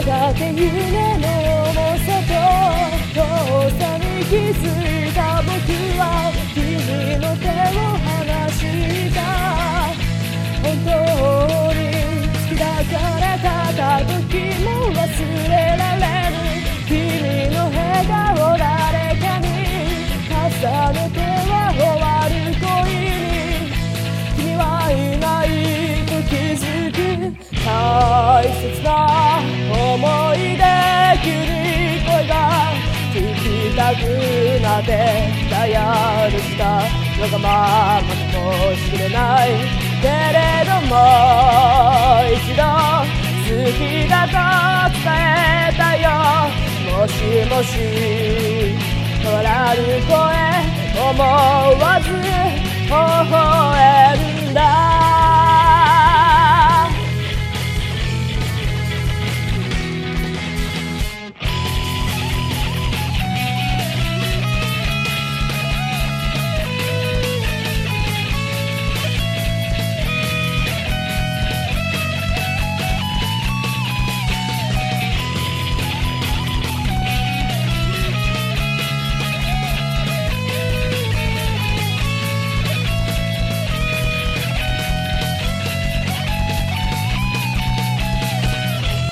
やがて夢の重さと遠さに気づいた僕は君の手を離した本当に好きだからただ時も忘れられぬ君の笑顔誰かに重ねては終わる恋に君はいないと気づく大切な思い出君声が聞きたくなって悩んできたわがままかもしれないけれども一度好きだと伝えたよもしもし変らぬ声思わず微笑んだ